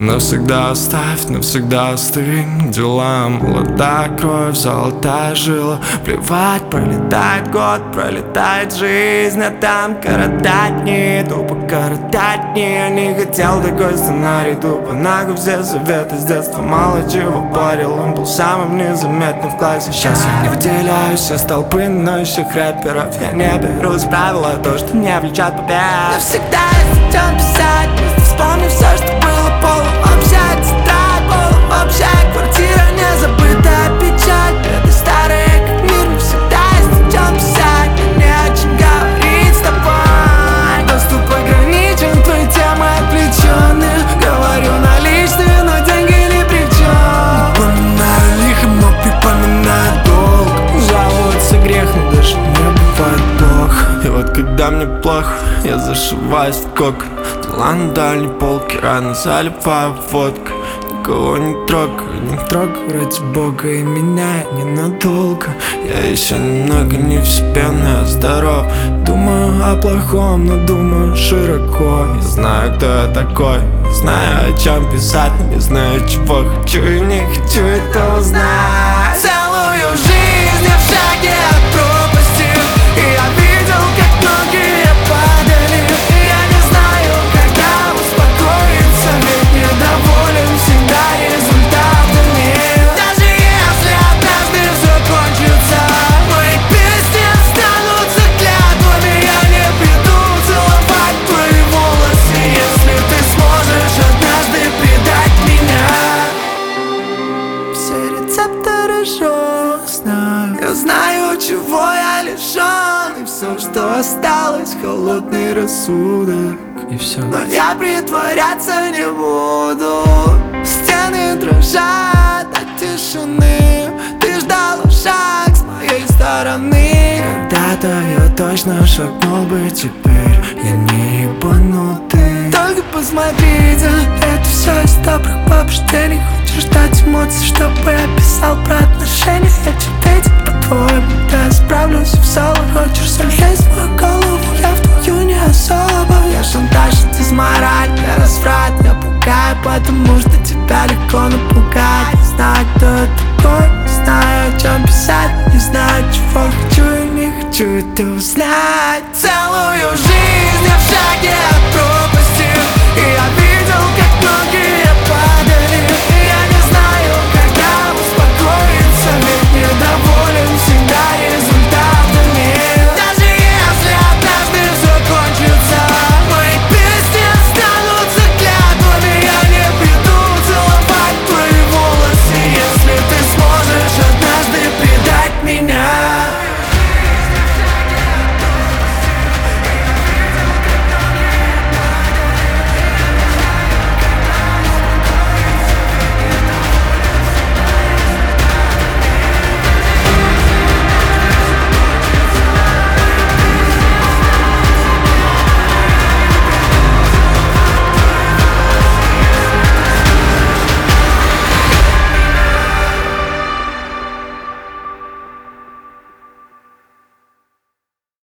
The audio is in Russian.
Навсегда оставь, навсегда остынь дела. Молодая кровь, золотая жила. Плевать, пролетает год, пролетает жизнь. А там коротать дни, тупо коротать дни. Я не хотел такой сценарий, тупо нахуй все советы. С детства мало чего парил, он был самым незаметным в классе. Сейчас я не выделяюсь из толпы ноющих рэперов. Я не берусь правила, то, что не влечет побед. Навсегда есть о чем писать, вспомни все, что было полуобщак, тетрадь, полуобщак, квартира, незабытая печаль. Это старые как мир, не всегда есть о чем писать. Мне не о чем говорить с тобой. Доступ ограничен, твои темы отвлечены. Говорю наличные, но деньги ни при чем. Напоминаю лихо, но припоминаю долг. Жаловаться грех, но даже не бывает плохо. И вот когда мне плохо, я зашиваюсь в кокон. Дела на дальней полке, рано заливаю водкой. Никого не трогай ради бога. И меня ненадолго. Я еще немного не в себе, но я здоров. Думаю о плохом, но думаю широко. Не знаю, кто я такой, не знаю, о чем писать, не знаю, чего хочу и не хочу это узнать. Целую жизнь я в шаге от пропасти, и я видел, как многие падали. Я не знаю, когда успокоиться, ведь недоволен всегда результатами. Даже если однажды все кончится, мои песни останутся клятвами. Я не приду целовать твои волосы, если ты сможешь однажды предать меня. Все рецепторы знаю. Я знаю, чего я лишён, и все, что осталось, холодный рассудок. И все. Но я притворяться не буду. Стены дрожат от тишины. Ты ждала шаг с моей стороны. Когда-то я точно шагнул бы, теперь я не ебанутый. Только посмотрите, это все из добрых побуждений. Хочешь ждать эмоций, чтобы я писал про отношения? Я читать, по-твоему, да я справлюсь в соло. Хочешь залезть в мою голову, я в твою не особо. Я шантаж, дизмораль, я разврат. Я пугаю, потому что тебя легко напугать. Не знаю, кто я такой, не знаю, о чем писать, не знаю, чего хочу и не хочу это узнать.